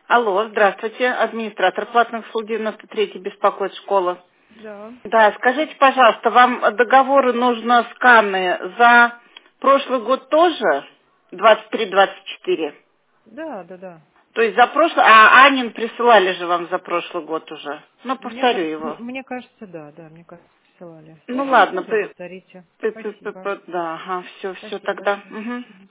Алло, здравствуйте. Администратор платных услуг 93 беспокоит школа. Да. Да, скажите, пожалуйста, вам договоры нужно сканы за прошлый год тоже? 23-24? Да. То есть за прошлый... А Анин присылали же вам за прошлый год уже. Ну, Мне, повторю его. мне кажется, да, мне кажется, присылали. Ну, Спасибо ладно, за повторите. Спасибо. да, ага, все Спасибо тогда. большое. Мгм.